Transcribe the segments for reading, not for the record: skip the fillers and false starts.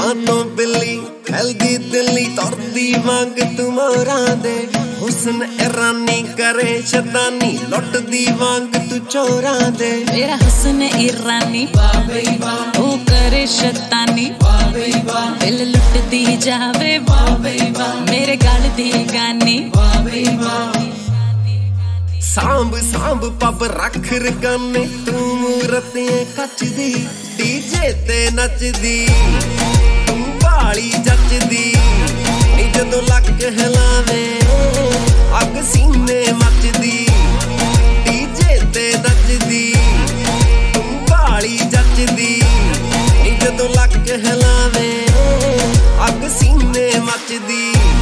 मानो बिल्ली हेल्दी दिल्ली तुरदी वांग तू मोरां दे हुस्न ईरानी करे शैतानी लुटदी वांग तू चोरां दे मेरा हुस्न ईरानी ओ करे शैतानी दिल लुटदी जावे मेरे गल दी गानी सांभ सांभ पब रख रकाने तू मूरते कचदी डीजे ते नचदी तू बाली जचदी जदों लक हिलावे अग सीने मचदी डीजे ते नचदी तू बाली जचदी जदों लक हिलावे अग सीने मचदी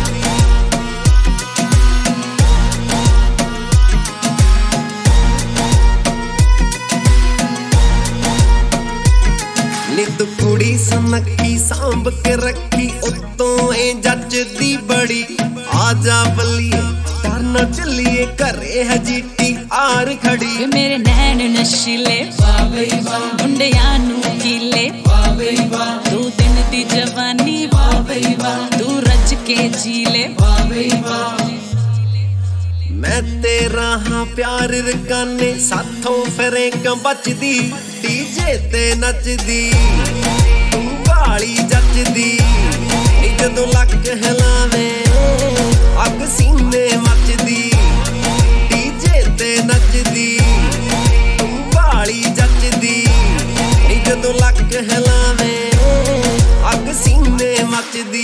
नित कुड़ी सनकी सांभ के रखी उतों ए जचदी बड़ी आजा बल्लिए डरना चलिए घरे है जीटी आर खड़ी मेरे नैन नशीले मुंडियां नू कीले 2 दिन दी जवानी तू रज के जीले मैं तेरा हाँ प्यार रकाने साथों फिरे क्यों बचदी डीजे ते नचदी तू बाली जचदी जदों लक हिलावे अग सीने मचदी डीजे ते नचदी तू बाली जचदी जदों लक हिलावे अग सीने मचदी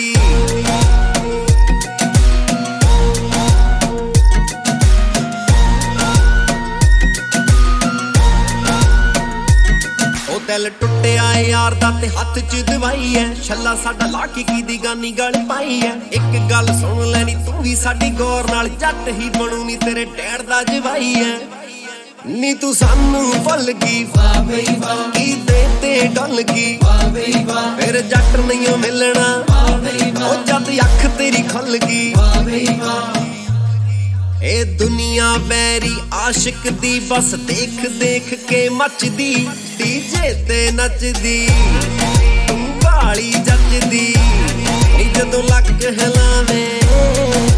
दिल टुटिया यार दा ते हथ च दवाई है छल्ला साडा लाकी की गानी गल पाई है एक गल सुन लैनी तू भी साडी गौर नाल जट ही बनू नी तेरे डैड दा जवाई है नी तू सानू भुल गई की ते डल गई फिर जट नहीं मिलना ओ जद अख तेरी खुल गई ए दुनिया वैरी आशिक दी बस देख देख के मचदी डीजे ते नचदी तू बाली जचदी जदों लक हिलावे